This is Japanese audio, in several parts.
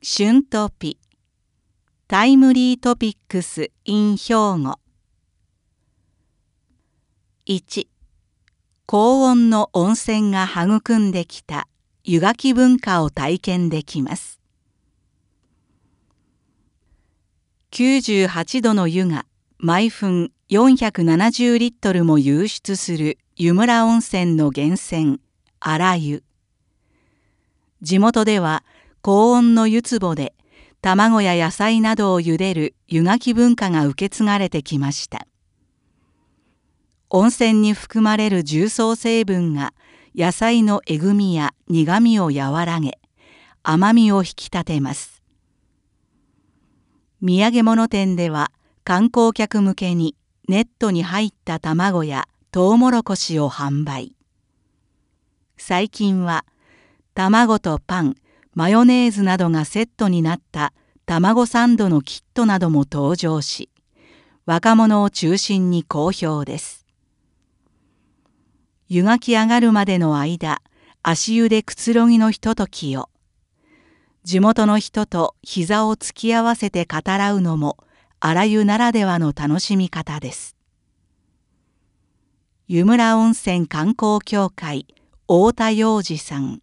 旬トピタイムリートピックス in 兵庫。1. 高温の温泉が育んできた湯がき文化を体験できます。98度の湯が毎分470リットルも湧出する湯村温泉の源泉、荒湯。地元では高温の湯壺で卵や野菜などを茹でる湯がき文化が受け継がれてきました。温泉に含まれる重曹成分が野菜のえぐみや苦みを和らげ、甘みを引き立てます。土産物店では観光客向けにネットに入った卵やトウモロコシを販売。最近は卵とパン、マヨネーズなどがセットになった卵サンドのキットなども登場し、若者を中心に好評です。湯がき上がるまでの間、足湯でくつろぎのひとときを、地元の人と膝を突き合わせて語らうのも荒湯ならではの楽しみ方です。湯村温泉観光協会太田洋二さん。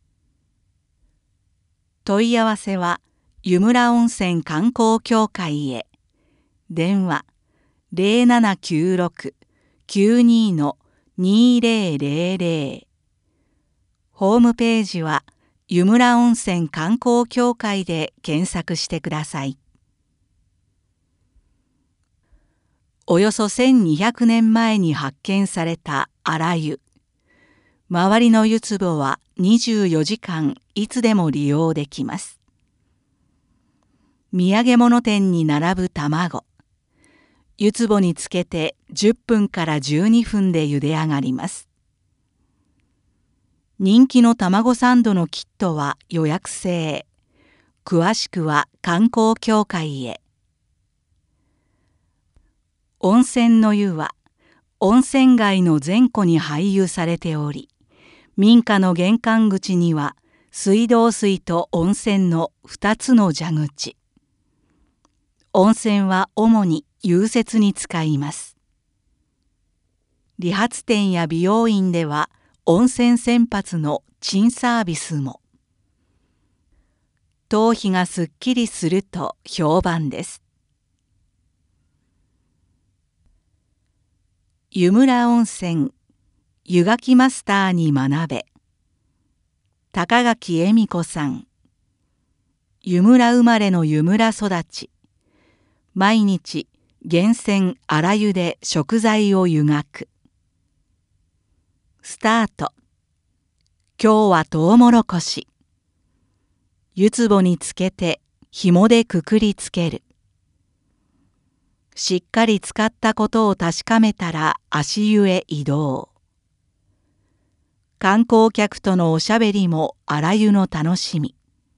問い合わせは湯村温泉観光協会へ。電話 0796-92-2000。ホームページは湯村温泉観光協会で検索してください。およそ1200年前に発見された荒湯。周りの湯壺は24時間いつでも利用できます。土産物店に並ぶ卵。湯壺につけて10分から12分で茹で上がります。人気の卵サンドのキットは予約制。詳しくは観光協会へ。温泉の湯は温泉街の前後に配湯されており、民家の玄関口には水道水と温泉の2つの蛇口。温泉は主に融雪に使います。理髪店や美容院では温泉洗髪の賃サービスも。頭皮がすっきりすると評判です。湯村温泉湯がきマスターに学べ。高垣恵美子さん。湯村生まれの湯村育ち。毎日源泉荒湯で食材を湯がく。スタート。今日はトウモロコシ。湯壺につけて紐でくくりつける。しっかり使ったことを確かめたら足湯へ移動。観光客とのおしゃべりも荒湯の楽しみ。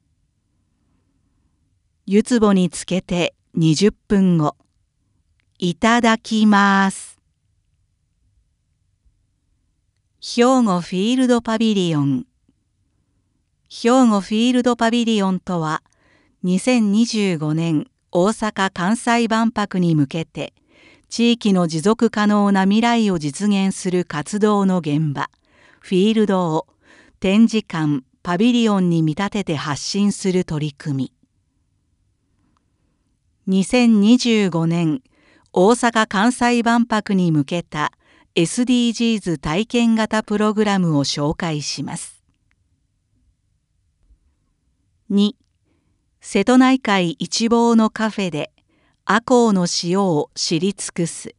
湯壺につけて20分後。いただきます。兵庫フィールドパビリオン。兵庫フィールドパビリオンとは、2025年大阪・関西万博に向けて、地域の持続可能な未来を実現する活動の現場、フィールドを展示館、パビリオンに見立てて発信する取り組み。2025年大阪・関西万博に向けた SDGs 体験型プログラムを紹介します。2. 瀬戸内海一望のカフェで赤穂の塩を知り尽くす。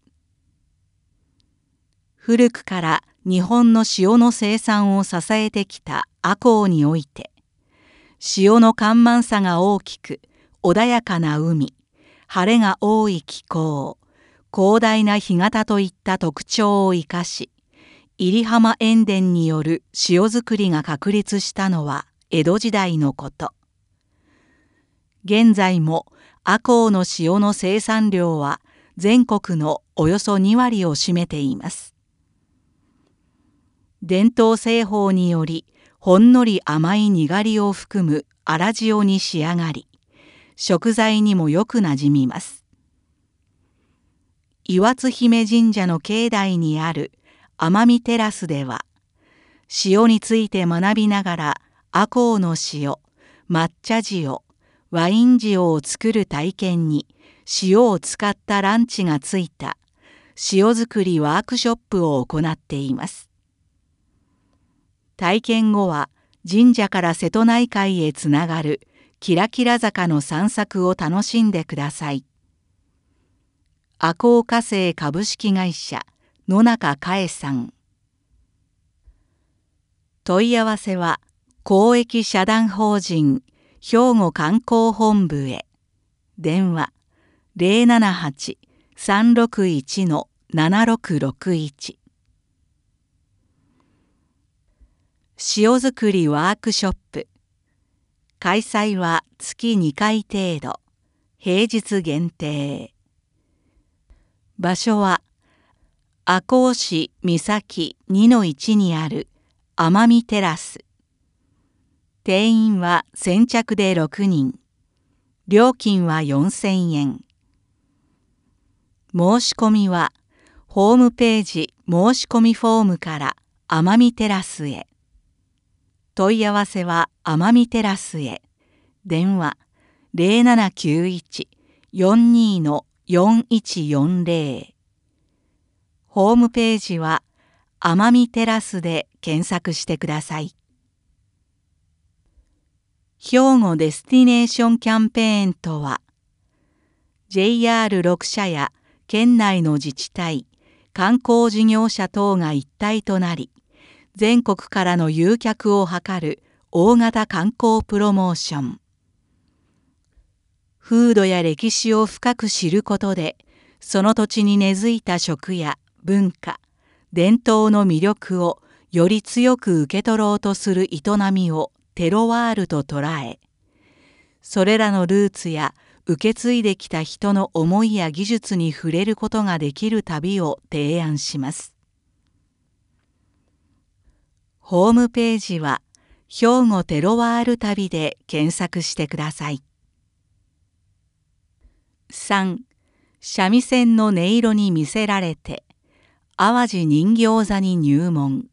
古くから日本の塩の生産を支えてきた赤穂において、塩の干満差が大きく穏やかな海、晴れが多い気候、広大な干潟といった特徴を生かし、入浜塩田による塩作りが確立したのは江戸時代のこと。現在も赤穂の塩の生産量は全国のおよそ2割を占めています。伝統製法によりほんのり甘いにがりを含む粗塩に仕上がり、食材にもよくなじみます。岩津姫神社の境内にある奄美テラスでは、塩について学びながら赤穂の塩、抹茶塩、ワイン塩を作る体験に塩を使ったランチがついた塩作りワークショップを行っています。体験後は神社から瀬戸内海へつながるキラキラ坂の散策を楽しんでください。赤穂化成株式会社野中佳恵さん。問い合わせは公益社団法人兵庫観光本部へ。電話 078-361-7661。塩作りワークショップ。開催は月2回程度。平日限定。場所は赤穂市三崎 2-1 にある奄美テラス。定員は先着で6人。料金は4000円。申し込みはホームページ申し込みフォームから奄美テラスへ。問い合わせは奄美テラスへ。電話 0791-42-4140。ホームページは奄美テラスで検索してください。兵庫デスティネーションキャンペーンとは、JR6 社や県内の自治体、観光事業者等が一体となり、全国からの誘客を図る大型観光プロモーション。風土や歴史を深く知ることで、その土地に根付いた食や文化、伝統の魅力をより強く受け取ろうとする営みをテロワールと捉え、それらのルーツや受け継いできた人の思いや技術に触れることができる旅を提案します。ホームページは兵庫テロワール旅で検索してください。3. 三味線の音色に魅せられて淡路人形座に入門。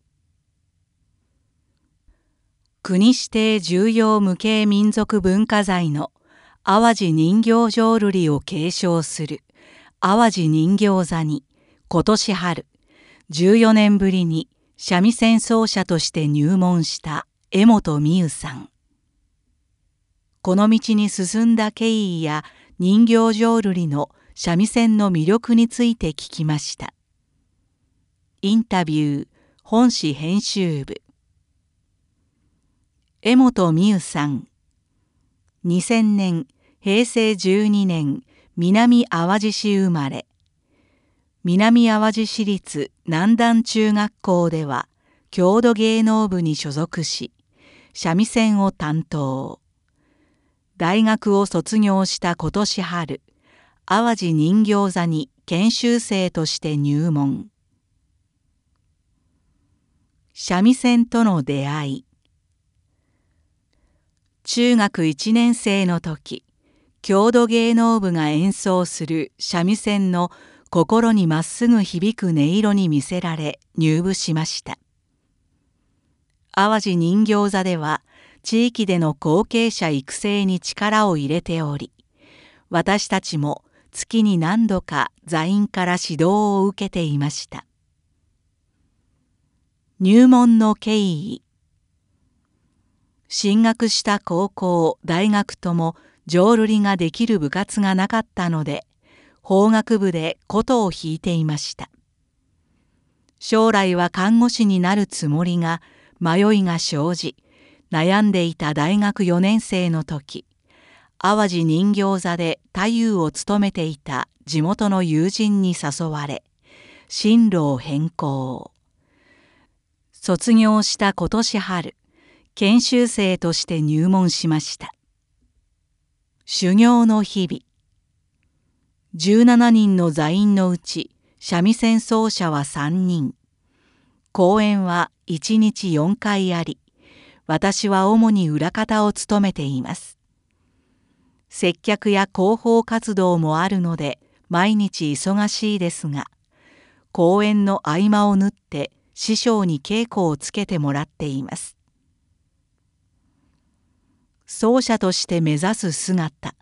国指定重要無形民族文化財の淡路人形浄瑠璃を継承する淡路人形座に今年春14年ぶりに三味線奏者として入門した江本美優さん。この道に進んだ経緯や人形浄瑠璃の三味線の魅力について聞きました。インタビュー本誌編集部。江本美優さん。2000年平成12年南淡路市生まれ。南淡路市立南段中学校では郷土芸能部に所属し、三味線を担当。大学を卒業した今年春、淡路人形座に研修生として入門。三味線との出会い。中学1年生の時、郷土芸能部が演奏する三味線の心にまっすぐ響く音色に魅せられ入部しました。淡路人形座では地域での後継者育成に力を入れており、私たちも月に何度か座員から指導を受けていました。入門の経緯。進学した高校、大学とも浄瑠璃ができる部活がなかったので、法学部で琴を弾いていました。将来は看護師になるつもりが迷いが生じ、悩んでいた大学4年生の時、淡路人形座で太夫を務めていた地元の友人に誘われ、進路を変更。卒業した今年春、研修生として入門しました。修行の日々。17人の座員のうち三味線奏者は3人。公演は1日4回あり、 私は主に裏方を務めています。接客や広報活動もあるので毎日忙しいですが、講演の合間を縫って師匠に稽古をつけてもらっています。奏者として目指す姿。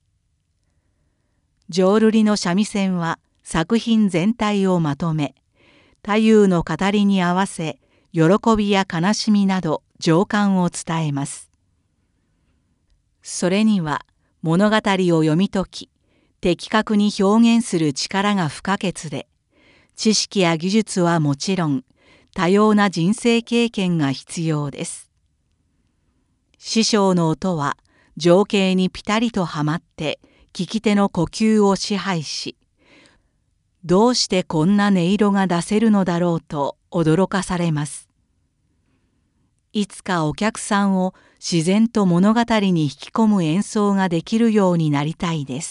浄瑠璃の三味線は作品全体をまとめ、太夫の語りに合わせ、喜びや悲しみなど情感を伝えます。それには物語を読み解き、的確に表現する力が不可欠で、知識や技術はもちろん、多様な人生経験が必要です。師匠の音は情景にぴたりとはまって、聞き手の呼吸を支配し、どうしてこんな音色が出せるのだろうと驚かされます。いつかお客さんを自然と物語に引き込む演奏ができるようになりたいです。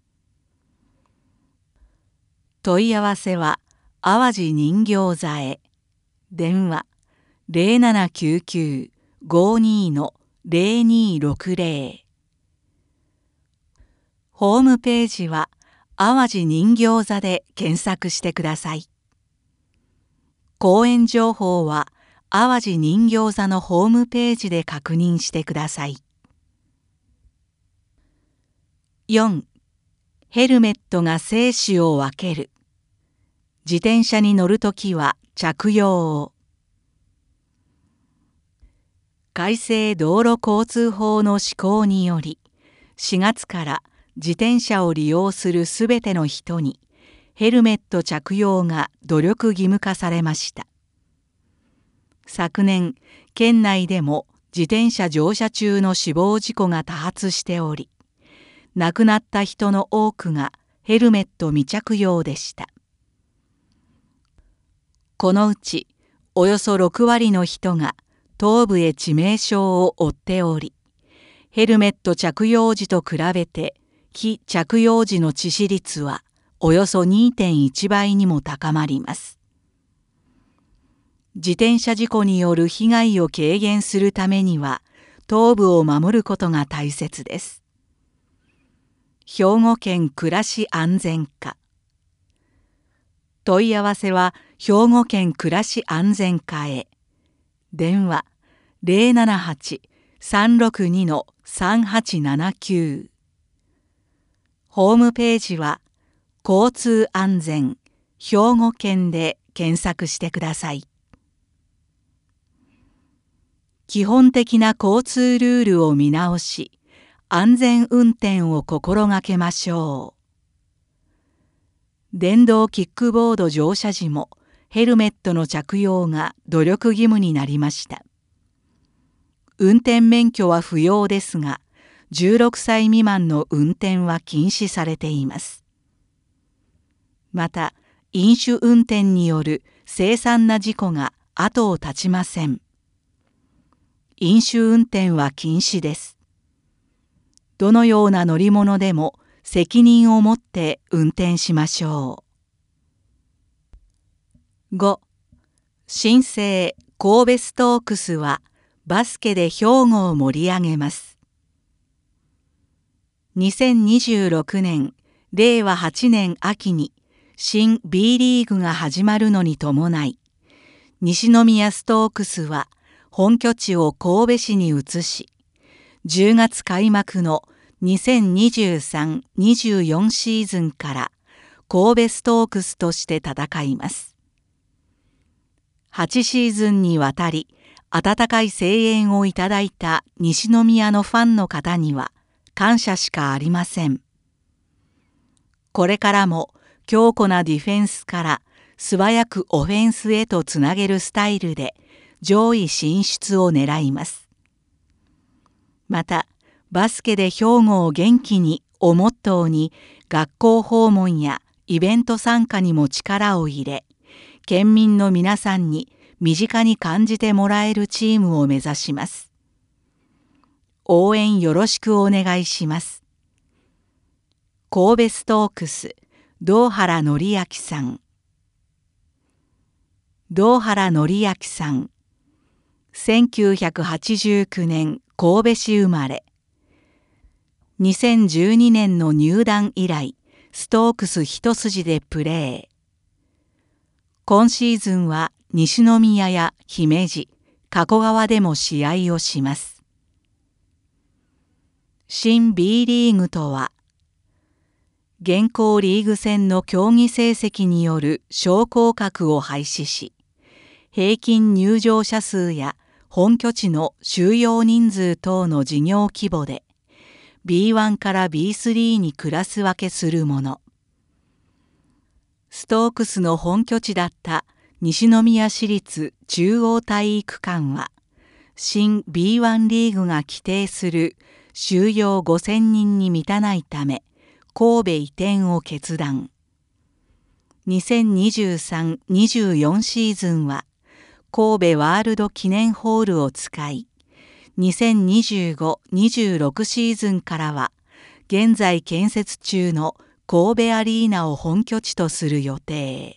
問い合わせは淡路人形座へ。電話 0799-52-0260。ホームページは淡路人形座で検索してください。講演情報は淡路人形座のホームページで確認してください。4. ヘルメットが生死を分ける。自転車に乗るときは着用を。改正道路交通法の施行により、4月から自転車を利用するすべての人にヘルメット着用が努力義務化されました。昨年、県内でも自転車乗車中の死亡事故が多発しており、亡くなった人の多くがヘルメット未着用でした。このうちおよそ6割の人が頭部へ致命傷を負っており、ヘルメット着用時と比べて非着用時の致死率はおよそ 2.1 倍にも高まります。自転車事故による被害を軽減するためには頭部を守ることが大切です。兵庫県暮らし安全課。問い合わせは兵庫県暮らし安全課へ。電話 078-362-3879。ホームページは交通安全兵庫県で検索してください。基本的な交通ルールを見直し、安全運転を心がけましょう。電動キックボード乗車時もヘルメットの着用が努力義務になりました。運転免許は不要ですが、16歳未満の運転は禁止されています。また、飲酒運転による凄惨な事故が後を絶ちません。飲酒運転は禁止です。どのような乗り物でも責任を持って運転しましょう。5. 新生神戸ストークスはバスケで兵庫を盛り上げます。2026年令和8年秋に新 B リーグが始まるのに伴い、西宮ストークスは本拠地を神戸市に移し、10月開幕の2023-24シーズンから神戸ストークスとして戦います。8シーズンにわたり温かい声援をいただいた西宮のファンの方には感謝しかありません。これからも強固なディフェンスから素早くオフェンスへとつなげるスタイルで上位進出を狙います。また、バスケで兵庫を元気にをモットーに学校訪問やイベント参加にも力を入れ、県民の皆さんに身近に感じてもらえるチームを目指します。応援よろしくお願いします。神戸ストークス堂原紀明さん。堂原紀明さん。 1989年神戸市生まれ。2012年の入団以来、ストークス一筋でプレー。今シーズンは西宮や姫路、加古川でも試合をします。新 B リーグとは、現行リーグ戦の競技成績による昇降格を廃止し、平均入場者数や本拠地の収容人数等の事業規模で B1 から B3 にクラス分けするもの。ストークスの本拠地だった西宮市立中央体育館は、新 B1 リーグが規定する収容5000人に満たないため、神戸移転を決断。2023-24シーズンは、神戸ワールド記念ホールを使い、2025-26シーズンからは、現在建設中の神戸アリーナを本拠地とする予定。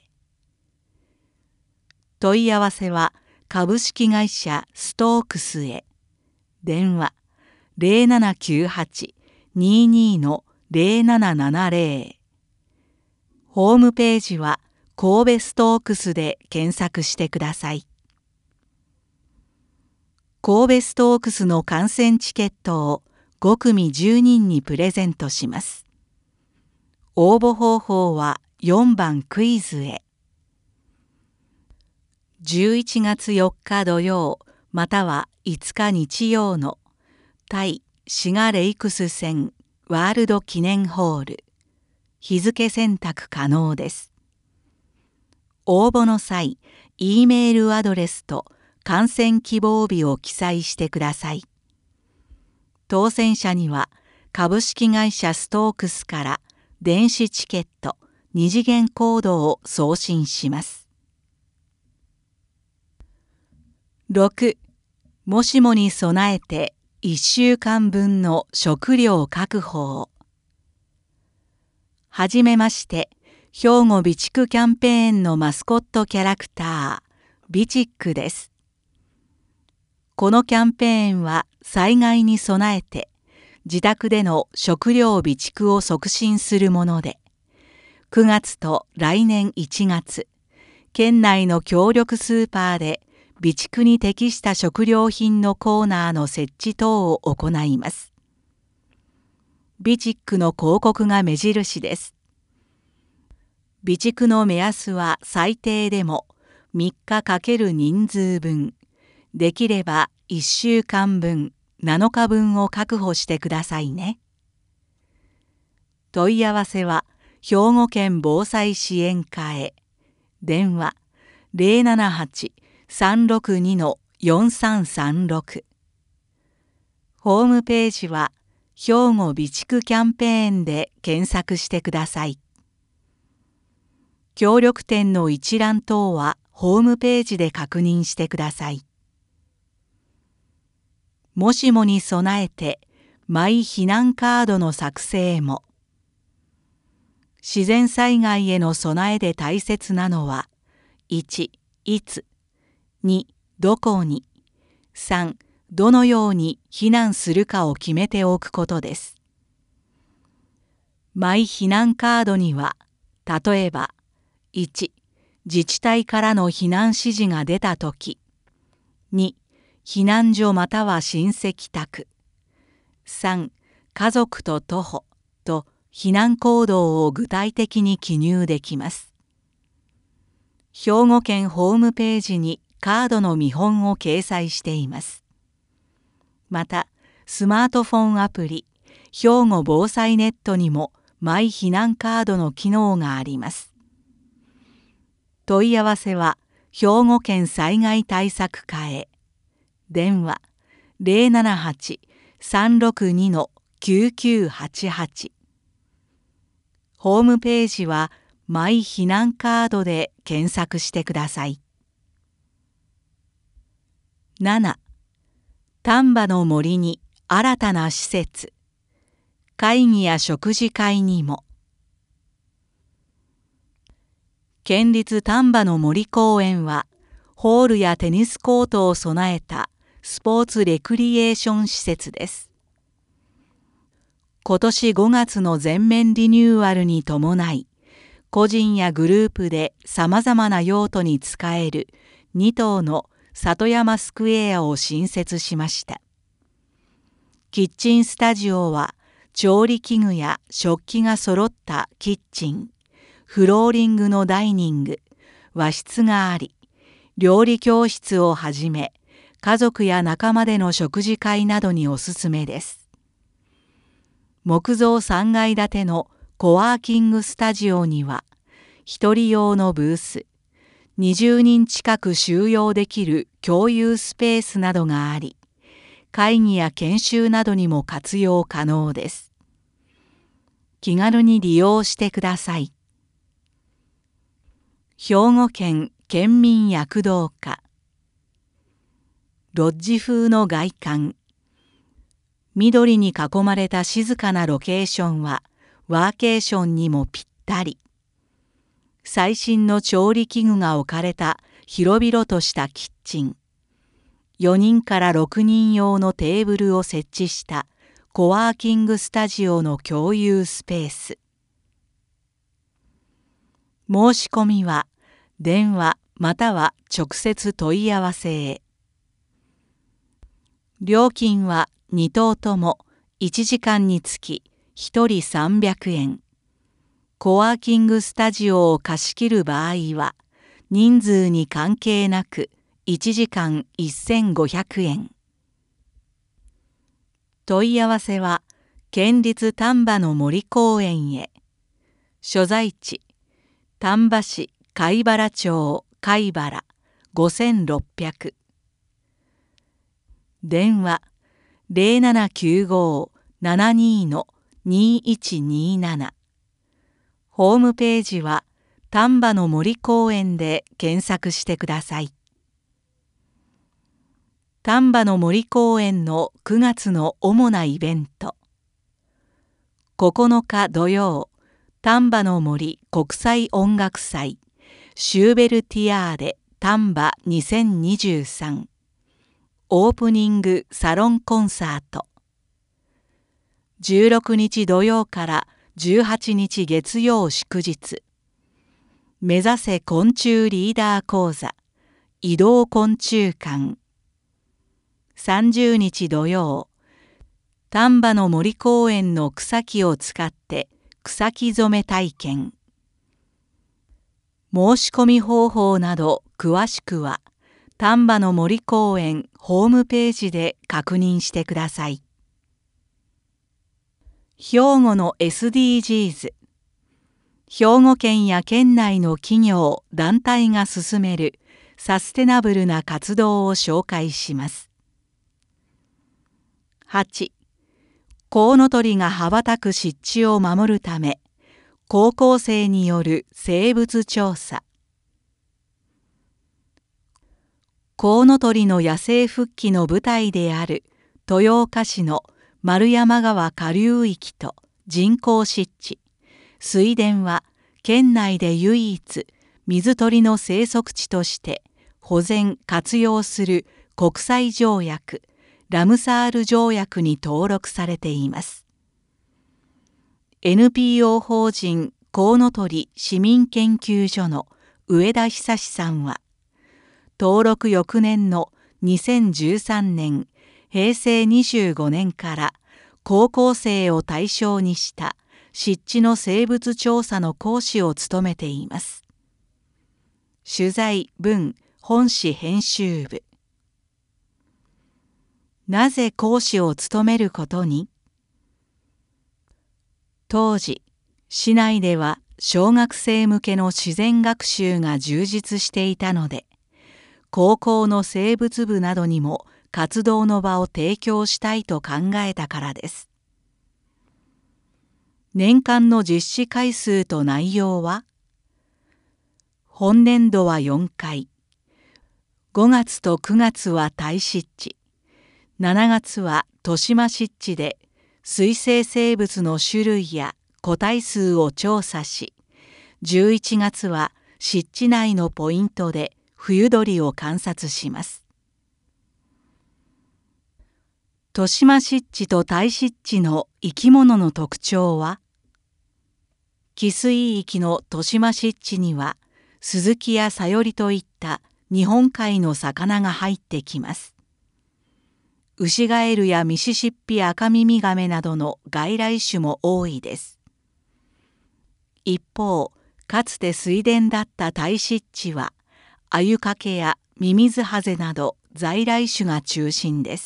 問い合わせは株式会社ストークスへ。電話 0798-22-0770。ホームページは神戸ストークスで検索してください。神戸ストークスの観戦チケットを5組10人にプレゼントします。応募方法は4番クイズへ。11月4日土曜または5日日曜の対滋賀レイクス戦ワールド記念ホール。日付選択可能です。応募の際、Eメールアドレスと観戦希望日を記載してください。当選者には株式会社ストークスから電子チケット2次元コードを送信します。6. もしもに備えて1週間分の食料確保を。はじめまして、兵庫備蓄キャンペーンのマスコットキャラクター、備蓄です。このキャンペーンは災害に備えて、自宅での食料備蓄を促進するもので、9月と来年1月、県内の協力スーパーで備蓄に適した食料品のコーナーの設置等を行います。備蓄の広告が目印です。備蓄の目安は最低でも3日×人数分、できれば1週間分、7日分を確保してくださいね。問い合わせは兵庫県防災支援課へ。電話 078-362-4336。ホームページは兵庫備蓄キャンペーンで検索してください。協力店の一覧等はホームページで確認してください。もしもに備えてマイ避難カードの作成も。自然災害への備えで大切なのは、1、いつ、2、どこに、3、どのように避難するかを決めておくことです。マイ避難カードには、例えば、1、自治体からの避難指示が出たとき、2、避難所または親戚宅、3、家族と徒歩と避難行動を具体的に記入できます。兵庫県ホームページにカードの見本を掲載しています。また、スマートフォンアプリ、兵庫防災ネットにもマイ避難カードの機能があります。問い合わせは兵庫県災害対策課へ。電話 078-362-9988。ホームページはマイ避難カードで検索してください。7. 丹波の森に新たな施設。会議や食事会にも。県立丹波の森公園は、ホールやテニスコートを備えたスポーツレクリエーション施設です。今年5月の全面リニューアルに伴い、個人やグループで様々な用途に使える2棟の里山スクエアを新設しました。キッチンスタジオは調理器具や食器が揃ったキッチン、フローリングのダイニング、和室があり、料理教室をはじめ、家族や仲間での食事会などにおすすめです。木造3階建てのコワーキングスタジオには、一人用のブース、20人近く収容できる共有スペースなどがあり、会議や研修などにも活用可能です。気軽に利用してください。兵庫県県民躍動家。ロッジ風の外観。緑に囲まれた静かなロケーションはワーケーションにもぴったり。最新の調理器具が置かれた広々としたキッチン。4人から6人用のテーブルを設置したコワーキングスタジオの共有スペース。申し込みは電話または直接問い合わせへ。料金は2棟とも1時間につき1人300円。コワーキングスタジオを貸し切る場合は人数に関係なく1時間1500円。問い合わせは県立丹波の森公園へ。所在地丹波市貝原町貝原5600。電話 0795-72-2127。ホームページは丹波の森公園で検索してください。丹波の森公園の9月の主なイベント。9日土曜、丹波の森国際音楽祭シューベルティアーデ丹波2023。オープニングサロンコンサート。16日土曜から18日月曜祝日。目指せ昆虫リーダー講座移動昆虫館。30日土曜、丹波の森公園の草木を使って草木染め体験。申し込み方法など詳しくは丹波の森公園ホームページで確認してください。兵庫の SDGs。兵庫県や県内の企業・団体が進めるサステナブルな活動を紹介します。8. コウノトリが羽ばたく湿地を守るため、高校生による生物調査。コウノトリの野生復帰の舞台である豊岡市の丸山川下流域と人工湿地、水田は県内で唯一水鳥の生息地として保全・活用する国際条約ラムサール条約に登録されています。NPO 法人コウノトリ市民研究所の上田久さんは、登録翌年の2013年平成25年から高校生を対象にした湿地の生物調査の講師を務めています。取材文本誌編集部。なぜ講師を務めることに？当時、市内では小学生向けの自然学習が充実していたので、高校の生物部などにも活動の場を提供したいと考えたからです。年間の実施回数と内容は、本年度は4回、5月と9月はタイ湿地、7月は豊島湿地で水生生物の種類や個体数を調査し、11月は湿地内のポイントで冬鳥を観察します。 渡島湿地とタイ湿地の生き物の特徴は？汽水域の渡島湿地にはスズキやサヨリといった日本海の魚が入ってきます。ウシガエルやミシシッピアカミミガメなどの外来種も多いです。一方、かつて水田だったタイ湿地はアユカケやミミズハゼなど在来種が中心です。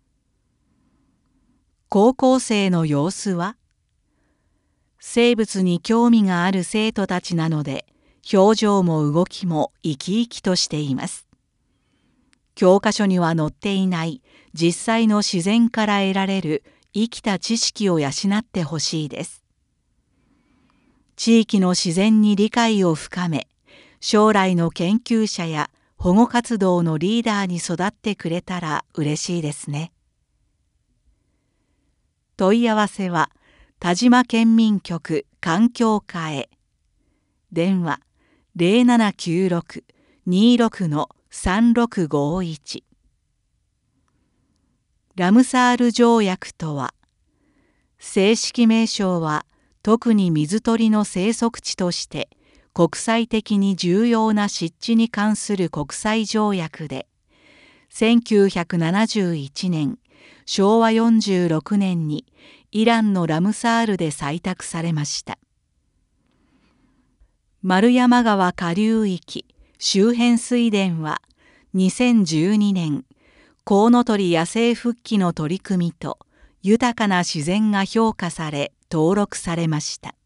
高校生の様子は？生物に興味がある生徒たちなので、表情も動きも生き生きとしています。教科書には載っていない実際の自然から得られる生きた知識を養ってほしいです。地域の自然に理解を深め、将来の研究者や保護活動のリーダーに育ってくれたら嬉しいですね。問い合わせは田島県民局環境課へ。電話0796-26-3651。ラムサール条約とは、正式名称は特に水鳥の生息地として国際的に重要な湿地に関する国際条約で、1971年、昭和46年にイランのラムサールで採択されました。丸山川下流域周辺水田は2012年、コウノトリ野生復帰の取り組みと豊かな自然が評価され登録されました。